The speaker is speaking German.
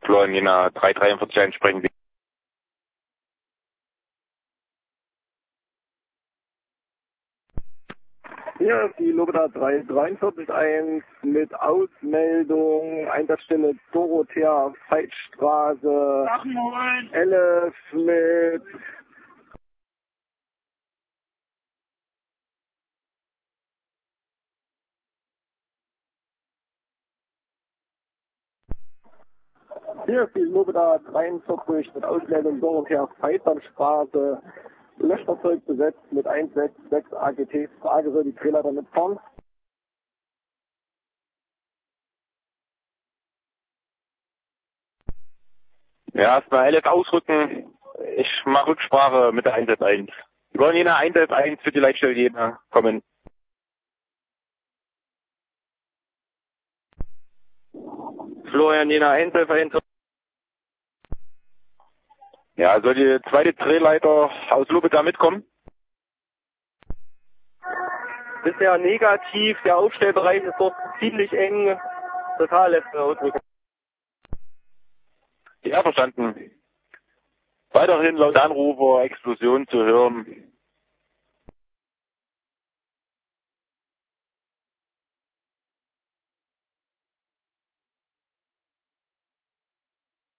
Florian Jena 343 einsprechen. Hier ist die Lobeda 3441 mit Ausmeldung, Einsatzstelle Dorothea Veitstraße, 11 mit Hier ist die Lobeda 43 mit Ausmeldung Dorothea Veitstraße, Löschfahrzeug besetzt mit 166 AGT, Frage, soll die Drehleiter mitfahren? Ja, erstmal 11 ausrücken. Ich mache Rücksprache mit der 111. Florian Jena 111 für die Leitstelle Jena kommen. Florian Jena 111. Ja, soll die zweite Drehleiter aus Lobeda mitkommen? Bisher negativ, der Aufstellbereich ist dort ziemlich eng, total letzte Ausrücken. Ja, verstanden. Weiterhin laut Anrufer Explosion zu hören.